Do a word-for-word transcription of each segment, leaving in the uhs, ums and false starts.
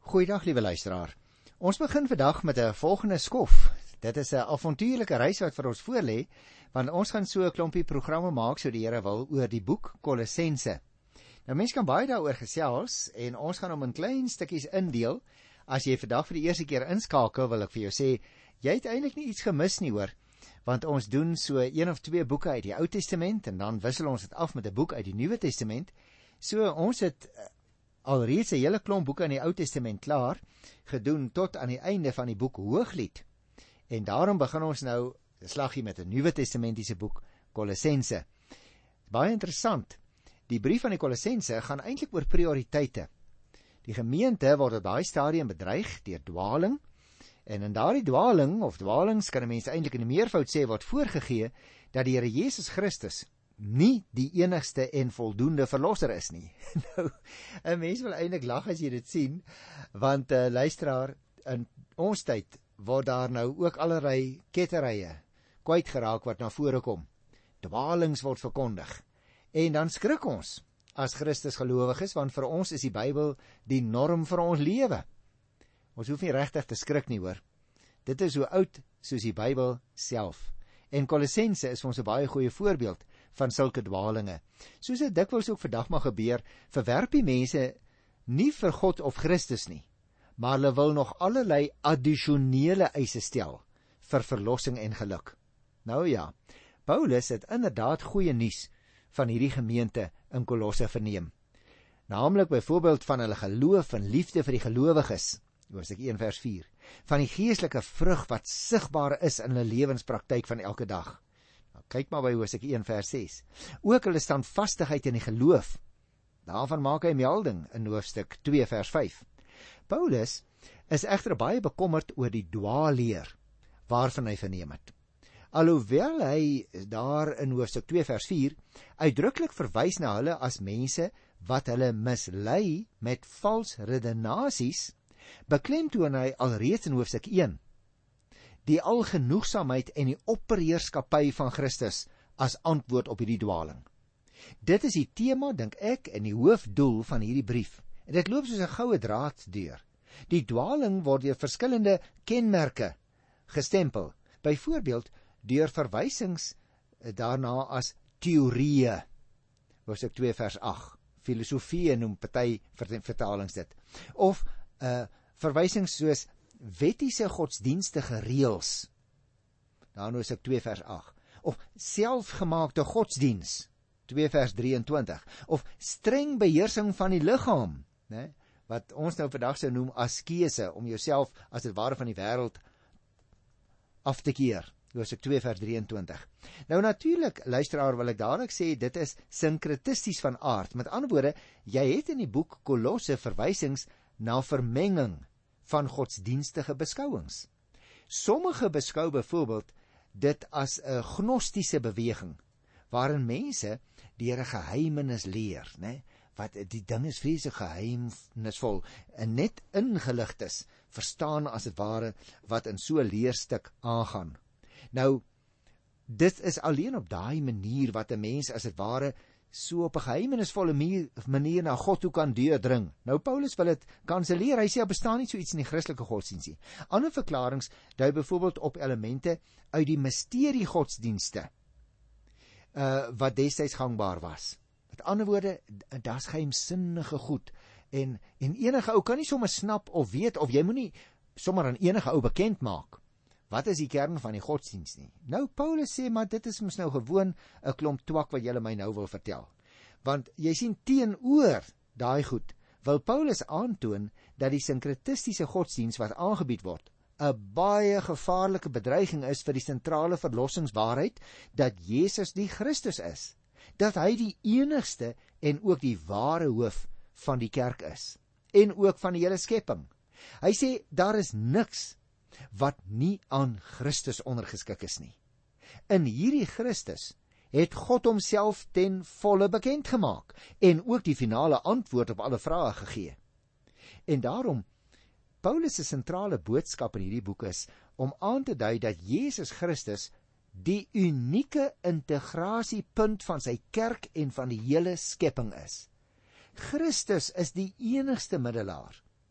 Goeiedag, liewe luisteraar. Ons begin vandag met 'n volgende skof. Dit is 'n avontuurlike reis wat vir ons voorlê, want ons gaan so 'n klompie programme maak, so die Here wil, oor die boek Kolossense. Nou, mense kan baie daaroor gesels, en ons gaan hom in klein stukkies indeel. As jy vandag vir die eerste keer inskakel, wil ek vir jou sê, jy het eintlik nie iets gemis nie, hoor. Want ons doen so een of twee boeke uit die Ou Testament, en dan wissel ons dit af met 'n boek uit die Nuwe Testament. So, ons het alreeds 'n hele klomp boeke in die Ou Testament klaar, gedoen tot aan die einde van die boek Hooglied. En daarom begin ons nou 'n slaggie met 'n Nuwe Testamentiese boek, Kolossense. Baie interessant. Die brief van die Kolossense gaan eintlik oor prioriteite. Die gemeente word op daai stadium bedreig deur dwaling, en in daardie dwaling, of dwalings, kan 'n mens eintlik in die meervoud sê, word voorgegee dat die Here Jesus Christus nie die enigste en voldoende verlosser is nie. Nou, 'n mens wil eintlik lag as jy dit sien, want uh, luisteraar, in ons tyd word daar nou ook allerlei ketterye kwyt geraak wat na vore kom. Dwalings word verkondig. En dan skrik ons as Christus gelowiges, want vir ons is die Bybel die norm vir ons lewe. Ons hoef nie regtig te skrik nie, hoor. Dit is so oud soos die Bybel self. En Kolossense is vir ons 'n baie goeie voorbeeld van sulke dwalinge. Soos dit dikwels ook vandag mag gebeur, verwerp die mense nie vir God of Christus nie, maar hulle wil nog allerlei addisionele eise stel vir verlossing en geluk. Nou ja, Paulus het inderdaad goeie nuus van hierdie gemeente in Kolosse verneem. Naamlik byvoorbeeld van hulle geloof en liefde vir die gelowiges, Hoofstuk een vers vier, van die geestelike vrug wat sigbaar is in hulle lewenspraktyk van elke dag. Nou, kyk maar by Hoofstuk een vers ses. Ook hulle standvastigheid in die geloof, daarvan maak hy melding in Hoofstuk twee vers vyf. Paulus is egter baie bekommerd oor die dwaalleer waarvan hy verneem het. Alhoewel hy daar in Hoofstuk twee vers vier uitdruklik verwys na hulle as mense wat hulle mislei met vals redenasies, beklemtoon hy alreeds in Hoofstuk een die algenoegsaamheid en die opperheerskappy van Christus as antwoord op hierdie dwaling. Dit is die tema, dink ek, en die hoofdoel van hierdie brief. En dit loop soos 'n goue draad deur. Die dwaling word deur verskillende kenmerke gestempel. Byvoorbeeld deur verwysings daarna as teorieë. Hoofstuk twee vers agt. Filosofie noem party vertalings dit. Of uh, verwysings soos wettiese godsdienstige reëls. Daar nou is ek twee vers agt. Of selfgemaakte godsdiens, twee vers drieëntwintig. Of streng beheersing van die liggaam, né, wat ons nou vandag sou noem askese, om jouself as dit ware van die wêreld af te keer. Hoofstuk twee vers drieëntwintig. Nou natuurlik, luisteraar, wil ek dadelik sê, dit is sinkretisties van aard. Met ander woorde, jy het in die boek Kolosse verwysings na vermenging van godsdienstige beskouings. Sommige beskou byvoorbeeld dit as 'n gnostiese beweging, waarin mense deur 'n geheimenis leer, né? Wat die ding is vreeslik geheimnisvol en net ingeligtes verstaan as dit ware wat in so 'n leerstuk aangaan. Nou, dit is alleen op daai manier wat 'n mens as dit ware so op 'n geheimenisvolle manier na God toe kan deurdring. Nou, Paulus wil dit kanselleer. Hy sê, daar bestaan nie so iets in die Christelike godsdienst nie. Ander verklaringe dui byvoorbeeld op elemente uit die misterie godsdienste, uh, wat destyds gangbaar was. Met ander woorde, daar's geheimsinnige goed, en, en enige ou kan nie sommer snap of weet, of jy moet nie sommer aan enige ou bekend maak wat is die kern van die godsdienst nie. Nou, Paulus sê, maar dit is mos nou gewoon 'n klomp twak wat julle my nou wil vertel. Want jy sien, teenoor daai goed wil Paulus aantoon dat die sinkretistiese godsdienst wat aangebied word 'n baie gevaarlike bedreiging is vir die sentrale verlossingswaarheid dat Jesus die Christus is, dat hy die enigste en ook die ware hoof van die kerk is, en ook van die hele skepping. Hy sê, daar is niks wat nie aan Christus ondergeskik is nie. In hierdie Christus het God homself ten volle bekend gemaak, en ook die finale antwoord op alle vrae gegee. En daarom, Paulus se sentrale boodskap in hierdie boek is om aan te dui dat Jesus Christus die unieke integrasiepunt van sy kerk en van die hele skepping is. Christus is die enigste middelaar.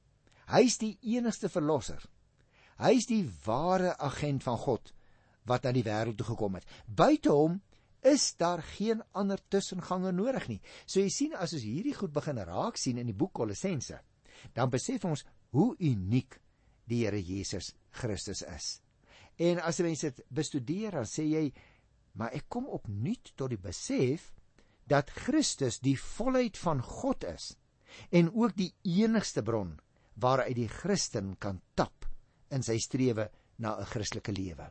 Hy is die enigste verlosser. Hy is die ware agent van God wat na die wêreld toe gekom het. Buite hom is daar geen ander tussenganger nodig nie. So jy sien, as ons hierdie goed begin raak sien in die boek Kolossense, dan besef ons hoe uniek die Here Jesus Christus is. En as jy dit bestudeer, dan sê jy, maar ek kom opnuut tot die besef dat Christus die volheid van God is en ook die enigste bron waaruit die Christen kan tap in sy strewe na 'n Christelike lewe.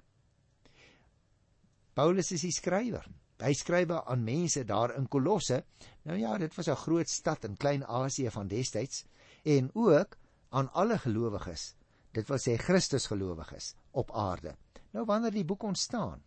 Paulus is die skrywer. Hy skryf aan mense daar in Kolosse. Nou ja, dit was 'n groot stad in Klein-Asië van destyds, en ook aan alle gelowiges, dit wil sê Christus gelowiges op aarde. Nou wanneer die boek ontstaan,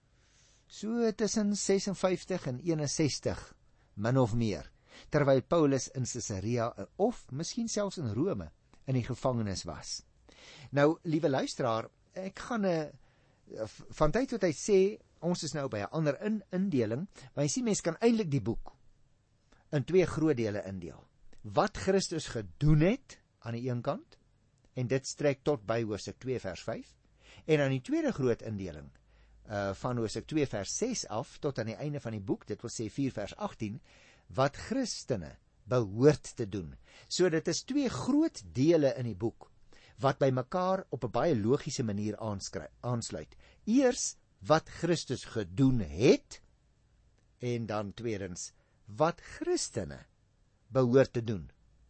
so tussen ses en vyftig en een en sestig, min of meer, terwyl Paulus in Caesarea of miskien selfs in Rome in die gevangenis was. Nou, liewe luisteraar, ek gaan 'n van tyd tot tyd sê, ons is nou by 'n ander in, indeling, maar jy sien, mens kan eintlik die boek in twee groot dele indeel. Wat Christus gedoen het aan die een kant, en dit strek tot by hoofstuk twee vers vyf, en aan die tweede groot indeling, uh, van hoofstuk twee vers ses af, tot aan die einde van die boek, dit wil sê vier vers agttien, wat Christene behoort te doen. So dit is twee groot dele in die boek, wat by mekaar op 'n baie logiese manier aansluit. Eers wat Christus gedoen het, en dan tweedens wat Christene behoort te doen.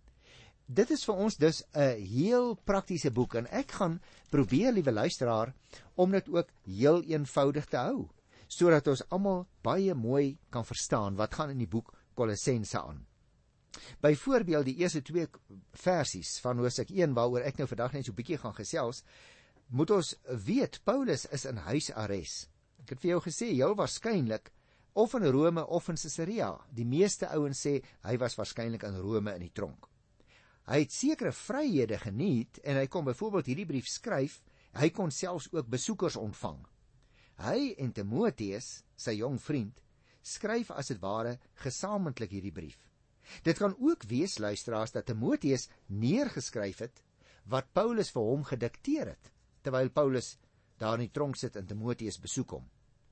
Dit is vir ons dus 'n heel praktiese boek, en ek gaan probeer, liewe luisteraar, om dit ook heel eenvoudig te hou, sodat ons almal baie mooi kan verstaan wat gaan in die boek Kolossense aan. Byvoorbeeld die eerste twee versies van hoofstuk een, waaroor ek nou vandag net so 'n bietjie gaan gesels, moet ons weet, Paulus is in huisarrest. Ek het vir jou gesê, heel waarskynlik, of in Rome of in Caesarea. Die meeste ouens sê, hy was waarskynlik in Rome in die tronk. Hy het sekere vryhede geniet, en hy kon byvoorbeeld hierdie brief skryf, hy kon selfs ook besoekers ontvang. Hy en Timoteus, sy jong vriend, skryf as dit ware gesamentlik hierdie brief. Dit kan ook wees, luisteraars, dat Timoteus neergeskryf het wat Paulus vir hom gedikteer het, terwyl Paulus daar in die tronk sit en Timoteus besoek hom.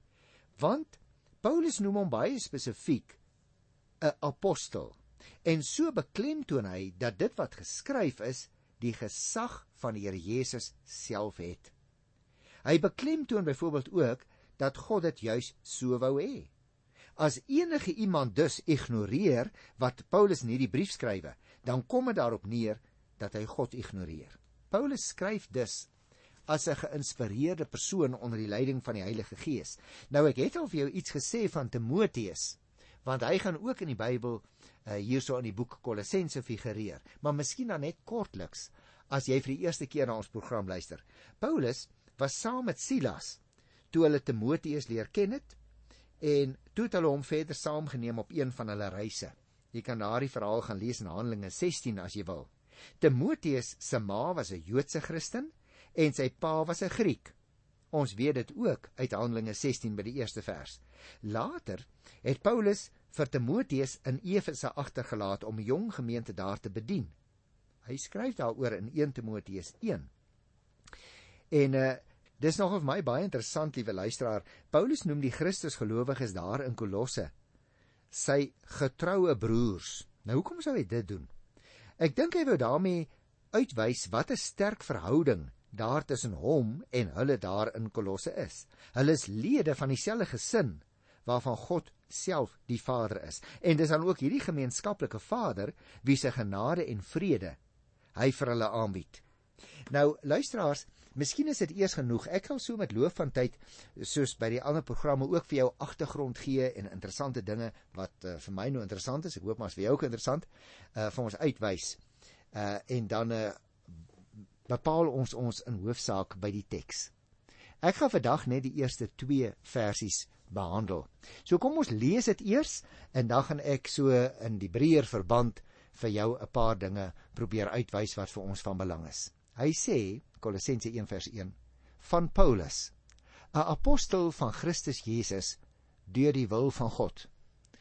Want Paulus noem hom baie spesifiek 'n apostel, en so beklemtoon hy dat dit wat geskryf is, die gesag van die Here Jesus self het. Hy beklemtoon byvoorbeeld ook dat God dit juis so wou hê. As enige iemand dus ignoreer wat Paulus in hierdie brief skrywe, dan kom dit daarop neer dat hy God ignoreer. Paulus skryf dus as 'n geïnspireerde persoon onder die leiding van die Heilige Gees. Nou, ek het al vir jou iets gesê van Timoteus, want hy gaan ook in die Bybel uh, hierso in die boek Kolossense figureer, maar miskien dan net kortliks, as jy vir die eerste keer na ons program luister. Paulus was saam met Silas, toe hulle Timoteus leer ken het, en toe het hulle hom verder saamgeneem op een van hulle reise. Jy kan daardie verhaal gaan lees in Handelinge sestien as jy wil. Timoteus se ma was 'n Joodse Christen, en sy pa was 'n Griek. Ons weet dit ook uit Handelinge sestien by die eerste vers. Later het Paulus vir Timoteus in Efese agtergelaat om 'n jong gemeente daar te bedien. Hy skryf daaroor in een Timoteus een. En uh, dis nog vir my baie interessant, liewe luisteraar. Paulus noem die Christusgelowiges daar in Kolosse sy getroue broers. Nou, hoekom sou hy dit doen? Ek dink hy wou daarmee uitwys wat 'n sterk verhouding daar tussen hom en hulle daar in Kolosse is. Hulle is lede van dieselfde gesin waarvan God self die Vader is. En dis dan ook hierdie gemeenskaplike Vader wie se genade en vrede hy vir hulle aanbied. Nou, luisteraars, miskien is dit eers genoeg. Ek gaan so met loop van tyd, soos by die ander programme, ook vir jou agtergrond gee en interessante dinge wat uh, vir my nou interessant is, ek hoop maar is vir jou ook interessant, uh, vir ons uitwys. Uh, en dan uh, bepaal ons ons in hoofsaak by die teks. Ek gaan vandag net die eerste twee versies behandel. So kom ons lees dit eers, en dan gaan ek so in die breër verband vir jou 'n paar dinge probeer uitwys wat vir ons van belang is. Hy sê, Kolossense een vers een, van Paulus, 'n apostel van Christus Jesus, deur die wil van God,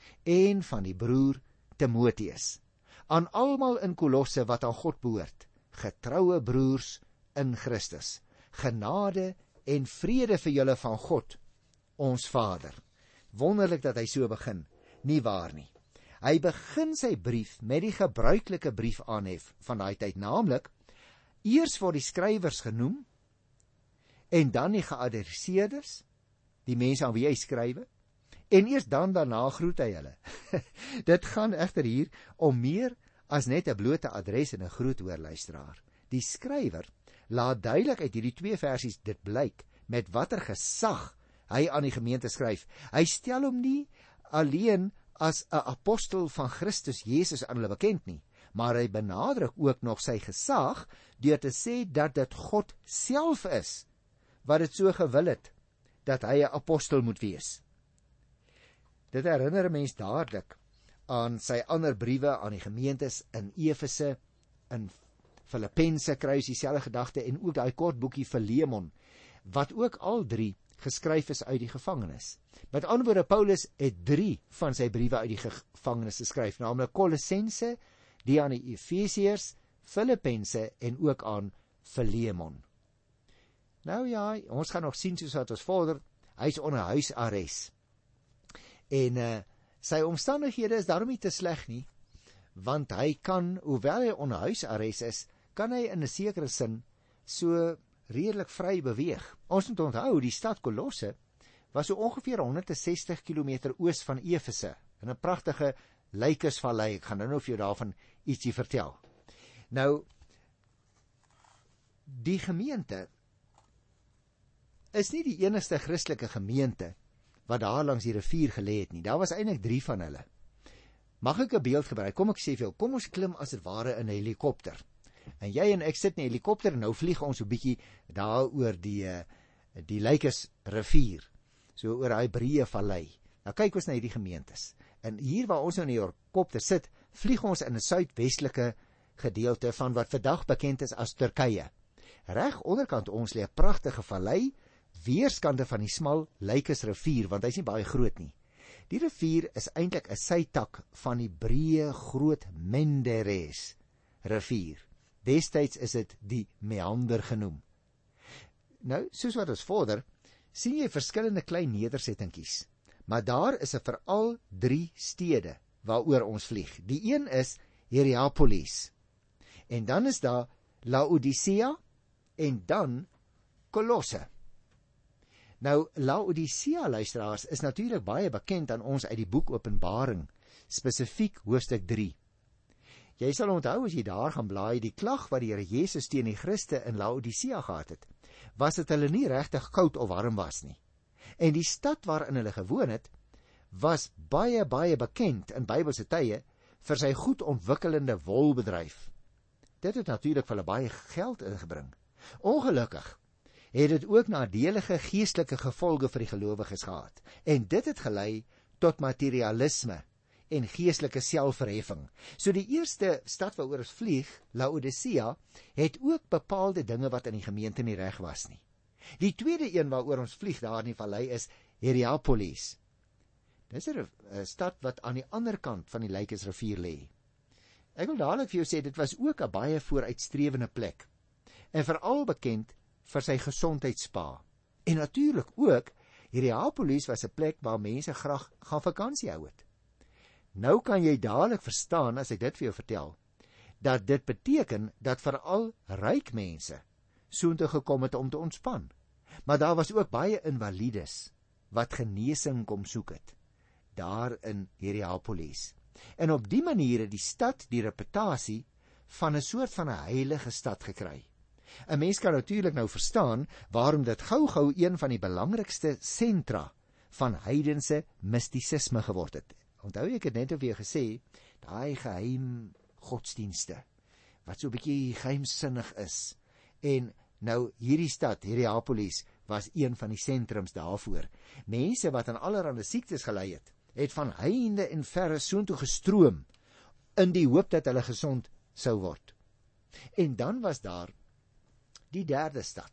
en van die broer Timoteus, aan almal in Kolosse wat aan God behoort, getroue broers in Christus, genade en vrede vir julle van God, ons Vader. Wonderlik dat hy so begin, nie waar nie. Hy begin sy brief met die gebruikelike brief aanhef van daai tyd, naamlik, eers word die skrywers genoem, en dan die geadresseerders, die mense aan wie hy skrywe, en eers dan daarna groet hy hulle. Dit gaan egter hier om meer as net 'n blote adres en 'n groet, hoor luisteraar. Die skrywer laat duidelik uit hierdie twee versies dit blyk met watter gesag hy aan die gemeente skryf. Hy stel hom nie alleen as 'n apostel van Christus Jesus aan hulle bekend nie, maar hy benadruk ook nog sy gesag deur te sê dat dit God self is wat dit so gewil het dat hy 'n apostel moet wees. Dit herinner 'n mens dadelik aan sy ander briewe aan die gemeentes in Efese, in Filippense kry ons dieselfde gedagte, en ook daai kort boekie Philemon, wat ook al drie geskryf is uit die gevangenis. Met ander woorde, Paulus het drie van sy briewe uit die gevangenis geskryf, naamlik Kolossense, die aan die Efesiërs, Filippense en ook aan Philemon. Nou ja, ons gaan nog sien soos wat ons vorder, hy is onder huisarrest. En uh, sy omstandighede is daarom nie te sleg nie, want hy kan, hoewel hy onder huisarrest is, kan hy in 'n sekere sin so redelik vry beweeg. Ons moet onthou, die stad Kolosse was so ongeveer honderdsestig kilometer oos van Efese, in 'n pragtige Lykusvallei. Ek gaan nou nou vir jou daarvan ietsie vertel. Nou, die gemeente is nie die enigste Christelike gemeente wat daar langs die rivier gelê het nie. Daar was eintlik drie van hulle. Mag ek 'n beeld gebruik? Kom ek sê vir jou, kom ons klim as dit ware in 'n helikopter. En jy en ek sit in 'n helikopter en nou vlieg ons so 'n bietjie daar oor die die Lykusrivier, so oor daai breë vallei. Nou kyk ons na hierdie gemeentes. En hier waar ons nou in die helikopter sit, vlieg ons in 'n suidwestelike gedeelte van wat vandag bekend is as Turkye. Reg onderkant ons lê 'n pragtige vallei, weerskante van die smal Lykusrivier, want hy's nie baie groot nie. Die rivier is eintlik 'n sytak van die breë groot Menderes rivier. Destyds is dit die Meander genoem. Nou, soos wat ons vorder, sien jy verskillende klein nedersettingkies, maar daar is 'n veral drie stede waaroor ons vlieg. Die een is Hierapolis, en dan is daar Laodicea, en dan Kolosse. Nou, Laodicea, luisteraars, is natuurlik baie bekend aan ons uit die boek Openbaring, spesifiek hoofstuk drie. Jy sal onthou as jy daar gaan blaai, die klag wat die Here Jesus teen die Christe in Laodicea gehad het, was dit hulle nie regtig koud of warm was nie. En die stad waarin hulle gewoon het, was baie, baie bekend in Bybelse tye vir sy goed ontwikkelende wolbedryf. Dit het natuurlik vir hulle baie geld ingebring. Ongelukkig het dit ook nadelige geestelike gevolge vir die gelowiges gehad. En dit het gelei tot materialisme en geestelike selfverheffing. So die eerste stad waaroor ons vlieg, Laodicea, het ook bepaalde dinge wat in die gemeente nie reg was nie. Die tweede een waaroor ons vlieg daar in die vallei is Hierapolis. Dis 'n stad wat aan die ander kant van die Lykusrivier lê. Ek wil dadelik vir jou sê, dit was ook 'n baie vooruitstrewende plek, en veral bekend vir sy gesondheidsspa. En natuurlik ook, Hierapolis was 'n plek waar mense graag gaan vakansie hou het. Nou kan jy dadelik verstaan, as ek dit vir jou vertel, dat dit beteken dat veral ryk mense soontoe gekom het om te ontspan. Maar daar was ook baie invalides wat genesing kom soek het, daar in Hierapolis. En op die manier het die stad die reputasie van 'n soort van 'n heilige stad gekry. 'n Mens kan natuurlik nou verstaan waarom dit gou-gou een van die belangrikste sentra van heidense mistisisme geword het. Onthou ek het net op jou gesê, daai geheim godsdienste, wat so 'n bietjie geheimsinnig is. En nou hierdie stad, Hierapolis, was een van die sentrums daarvoor. Mense wat aan allerlei siektes gelei het, het van heinde en verre soontoe gestroom, in die hoop dat hulle gesond sou word. En dan was daar die derde stad,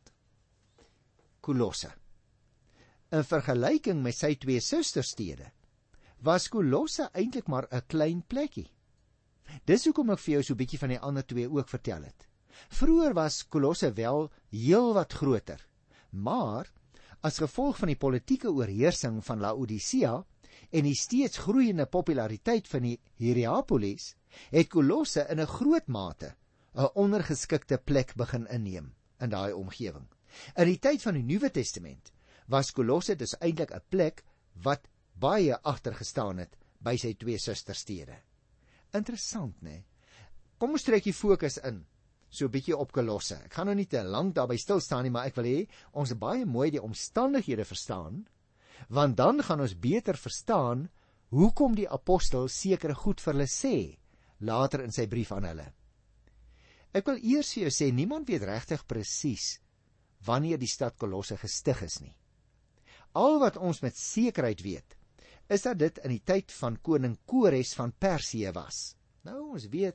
Kolosse. In vergelyking met sy twee susterstede, was Kolosse eintlik maar 'n klein plekkie. Dis hoekom ek vir jou so 'n bietjie van die ander twee ook vertel het. Vroeger was Kolosse wel heel wat groter, maar as gevolg van die politieke oorheersing van Laodicea en die steeds groeiende populariteit van die Hierapolis, het Kolosse in 'n groot mate 'n ondergeskikte plek begin inneem in daai omgewing. In die tyd van die Nuwe Testament was Kolosse dus eintlik 'n plek wat baie agtergestaan het by sy twee susterstede. Interessant, né? Kom ons trek die fokus in, so 'n bietjie op Kolosse. Ek gaan nou nie te lank daarby stil staan nie, maar ek wil hê ons baie mooi die omstandighede verstaan, want dan gaan ons beter verstaan hoekom die apostel sekere goed vir hulle sê later in sy brief aan hulle. Ek wil eers vir jou sê, niemand weet regtig presies wanneer die stad Kolosse gestig is nie. Al wat ons met sekerheid weet, is dat dit in die tyd van koning Kores van Persië was. Nou, ons weet,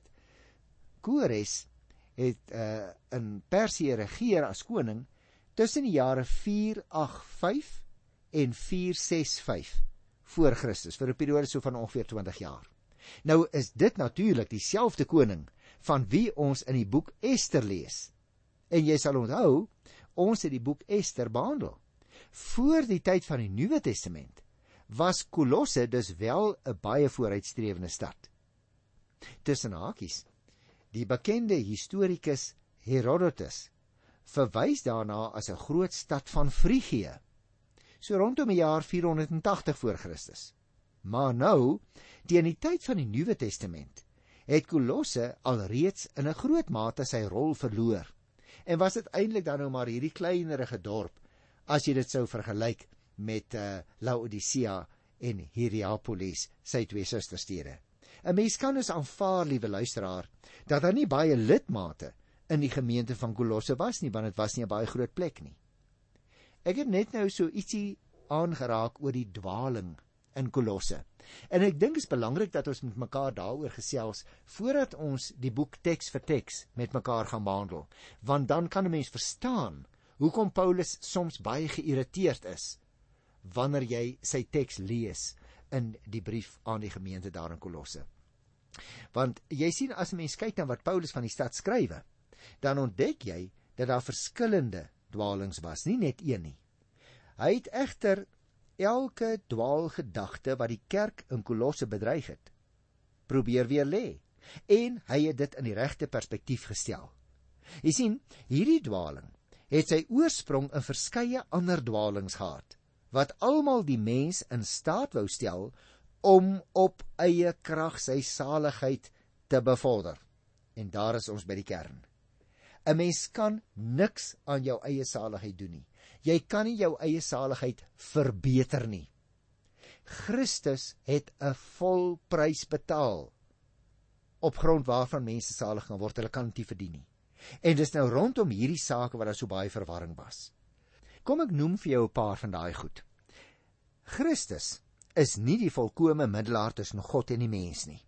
Kores het uh, in Persië regeer as koning tussen die jare vier agt vyf en vier ses vyf voor Christus, vir 'n periode so van ongeveer twintig jaar. Nou is dit natuurlik dieselfde koning van wie ons in die boek Ester lees. En jy sal onthou, ons het die boek Ester behandel. Voor die tyd van die Nuwe Testament was Kolosse dus wel 'n baie vooruitstrewende stad. Tussen hakies, die bekende historikus Herodotus verwys daarna as 'n groot stad van Frigië, so rondom die jaar vierhonderdtagtig voor Christus. Maar nou, teen die tyd van die Nuwe Testament, het Kolosse alreeds in 'n groot mate sy rol verloor, en was dit eintlik dan nou maar hierdie kleinerige dorp, as jy dit sou vergelyk met uh, Laodicea en Hierapolis, sy twee susterstede. 'n Mens kan dus aanvaar, liewe luisteraar, dat daar nie baie lidmate in die gemeente van Kolosse was nie, want dit was nie 'n baie groot plek nie. Ek het net nou so ietsie aangeraak oor die dwaling in Kolosse. En ek dink dit is belangrik dat ons met mekaar daaroor gesels, voordat ons die boek teks vir teks met mekaar gaan behandel, want dan kan 'n mens verstaan hoekom Paulus soms baie geïrriteerd is, wanneer jy sy teks lees in die brief aan die gemeente daar in Kolosse. Want jy sien, as 'n mens kyk na wat Paulus van die stad skrywe, dan ontdek jy dat daar verskillende dwalings was, nie net een nie. Hy het egter elke dwaalgedagte wat die kerk in Kolosse bedreig het, probeer weer lê, en hy het dit in die regte perspektief gestel. Jy sien, hierdie dwaling het sy oorsprong in verskeie ander dwalings gehad, wat almal die mens in staat wou stel om op eie krag sy saligheid te bevorder. En daar is ons by die kern. 'n Mens kan niks aan jou eie saligheid doen nie. Jy kan nie jou eie saligheid verbeter nie. Christus het 'n volprys betaal, op grond waarvan mense salig gaan word. Hulle kan dit nie verdien nie. En dis nou rondom hierdie sake wat daar so baie verwarring was. Kom ek noem vir jou 'n paar van daai goed. Christus is nie die volkome middelaar tussen God en die mens nie.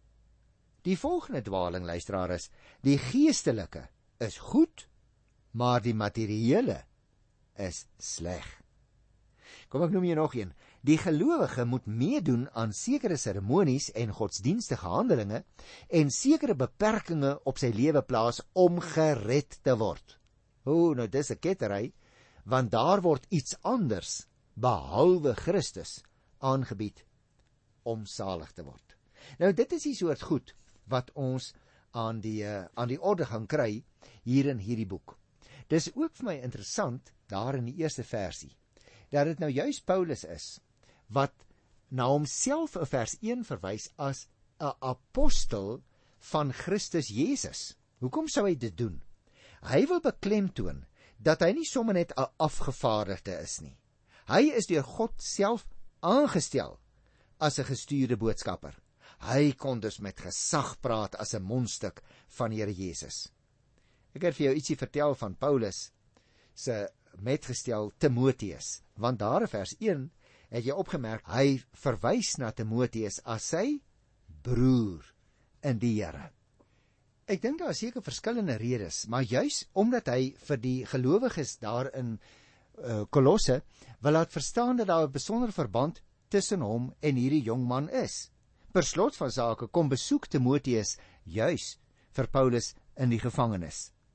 Die volgende dwaling, luisteraar, is, die geestelike is goed, maar die materiële is sleg. Kom ek noem jy nog een. Die gelowige moet meedoen aan sekere seremonies en godsdienstige handelinge en sekere beperkings op sy lewe plaas om gered te word. O, nou dis 'n kettery, want daar word iets anders behalwe Christus aangebied om salig te word. Nou dit is die soort goed wat ons aan die uh, aan die orde gaan kry hier in hierdie boek. Dis ook vir my interessant daar in die eerste versie dat dit nou juis Paulus is wat na homself in vers een verwys as 'n apostel van Christus Jesus. Hoekom sou hy dit doen? Hy wil beklemtoon dat hy nie sommer net 'n afgevaardigde is nie. Hy is deur God self aangestel as 'n gestuurde boodskapper. Hy kon dus met gesag praat as 'n mondstuk van die Here Jesus. Ek het vir jou ietsie vertel van Paulus se metgestel Timoteus, want daar in vers een het jy opgemerk, hy verwys na Timoteus as sy broer in die Here. Ek dink daar is seker verskillende redes, maar juis omdat hy vir die gelowiges daar in uh, Kolosse wil laat verstaan dat daar 'n besondere verband tussen hom en hierdie jong man is. Per slot van sake kom besoek Timoteus juis vir Paulus in die gevangenis.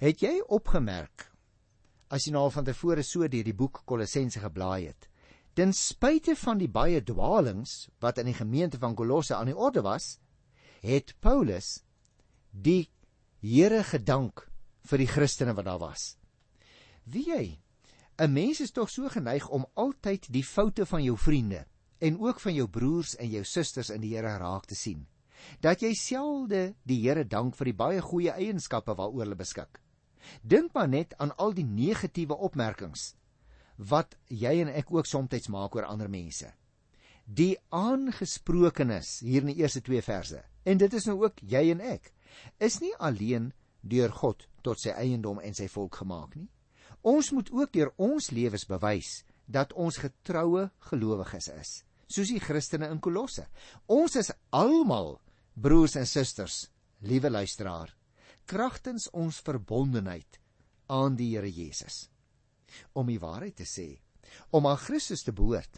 Het jy opgemerk, as jy nou al van tevore so deur die boek Kolossense geblaai het, ten spyte van die baie dwalings wat in die gemeente van Kolosse aan die orde was, het Paulus die Here gedank vir die Christene wat daar was. Wie jy, 'n mens is tog so geneig om altyd die foute van jou vriende en ook van jou broers en jou susters in die Here raak te sien, dat jy selde die Here dank vir die baie goeie eienskappe waaroor hulle beskik. Dink maar net aan al die negatiewe opmerkings wat jy en ek ook soms maak oor ander mense. Die aangesprokenis hier in die eerste twee verse, en dit is nou ook jy en ek, is nie alleen deur God tot sy eiendom en sy volk gemaak nie. Ons moet ook deur ons lewens bewys dat ons getroue gelowiges is, soos die Christene in Kolosse. Ons is almal broers en susters, liewe luisteraar, kragtens ons verbondenheid aan die Here Jesus. Om die waarheid te sê, om aan Christus te behoort,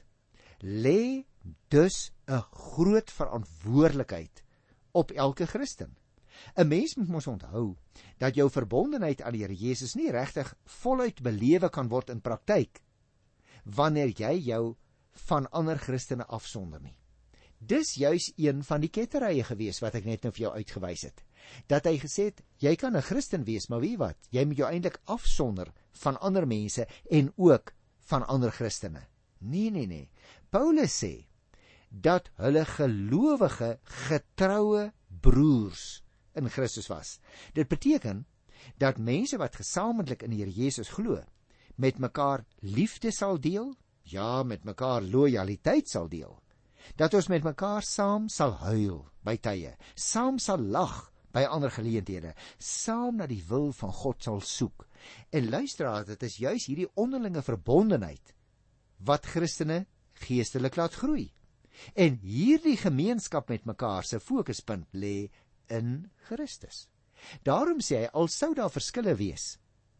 lê dus 'n groot verantwoordelikheid op elke Christen. 'n Mens moet mos onthou dat jou verbondenheid aan die Here Jesus nie regtig voluit belewe kan word in praktyk wanneer jy jou van ander Christene afsonder nie. Dis juis een van die ketterye gewees wat ek net nou vir jou uitgewys het. Dat hy gesê het, jy kan 'n Christen wees, maar wie wat? Jy moet jou eintlik afsonder van ander mense en ook van ander Christene. Nee, nee, nee. Paulus sê dat hulle gelowige, getroue broers in Christus was. Dit beteken dat mense wat gesamentlik in die Here Jesus glo, met mekaar liefde sal deel, ja, met mekaar lojaliteit sal deel, dat ons met mekaar saam sal huil by tye, saam sal lag by ander geleenthede, saam na die wil van God sal soek. En luisteraar, dit is juis hierdie onderlinge verbondenheid wat Christene geestelik laat groei. En hierdie gemeenskap met mekaar se fokuspunt lê in Christus. Daarom sê hy, al sou daar verskille wees,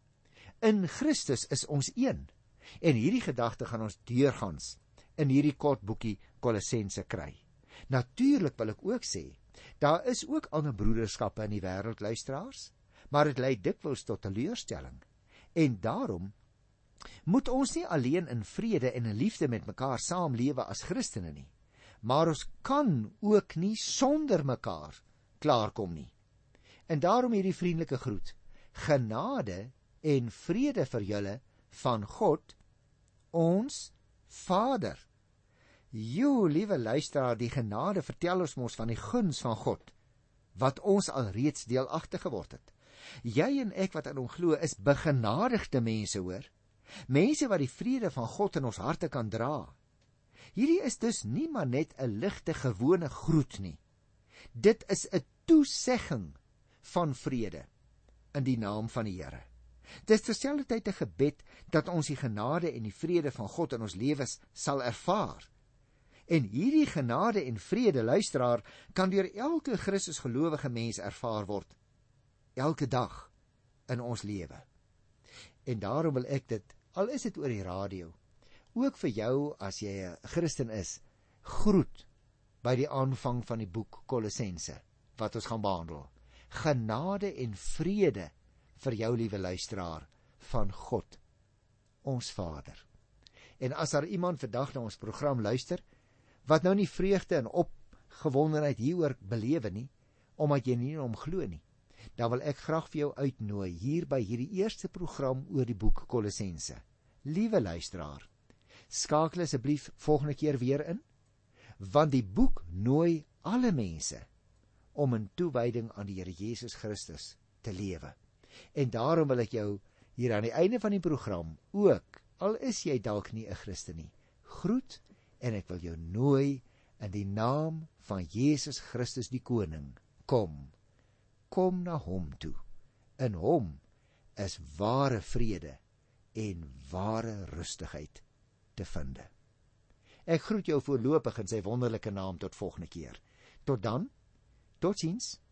in Christus is ons een. En hierdie gedagte gaan ons deurgangs in hierdie kort boekie Kolossense kry. Natuurlik wil ek ook sê, daar is ook ander broederskappe in die wêreld, luisteraars, maar dit lei dikwels tot teleurstelling. En daarom moet ons nie alleen in vrede en in liefde met mekaar saamlewe as Christene nie, maar ons kan ook nie sonder mekaar klaarkom nie. En daarom hierdie vriendelike groet, genade en vrede vir julle van God, ons Vader. Jo, liewe luisteraar, die genade vertel ons mos van die guns van God, wat ons al reeds deelagtig geword het. Jy en ek wat aan hom glo, is begenadigde mense, hoor. Mense wat die vrede van God in ons harte kan dra. Hierdie is dus nie maar net 'n ligte gewone groet nie. Dit is 'n toesegging van vrede in die naam van die Here. Dit is terselfdertyd 'n gebed dat ons die genade en die vrede van God in ons lewens sal ervaar. En hierdie genade en vrede, luisteraar, kan deur elke Christus gelowige mens ervaar word, elke dag in ons lewe. En daarom wil ek dit, al is dit oor die radio, ook vir jou as jy 'n Christen is, groet by die aanvang van die boek Kolossense, wat ons gaan behandel. Genade en vrede vir jou, liewe luisteraar, van God, ons Vader. En as daar iemand vandag na ons program luister, wat nou nie vreugde en opgewondenheid hieroor belewe nie, omdat jy nie in hom glo nie, dan wil ek graag vir jou uitnooi hier by hierdie eerste program oor die boek Kolossense. Liewe luisteraar, skakel asseblief volgende keer weer in, want die boek nooi alle mense om in toewyding aan die Here Jesus Christus te lewe. En daarom wil ek jou hier aan die einde van die program ook, al is jy dalk nie 'n Christen nie, groet, en ek wil jou nooi in die naam van Jesus Christus die Koning, kom, kom na hom toe. In hom is ware vrede en ware rustigheid te vind. Ek groet jou voorlopig in sy wonderlike naam tot volgende keer. Tot dan, totsiens.